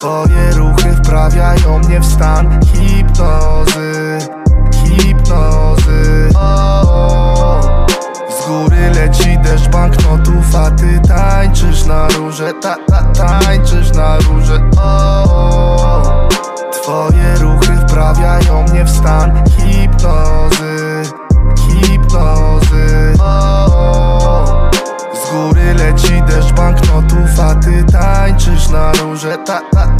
Twoje ruchy wprawiają mnie w stan hipnozy, hipnozy. Z góry leci deszcz banknotów, a ty tańczysz na róże, tańczysz na róże.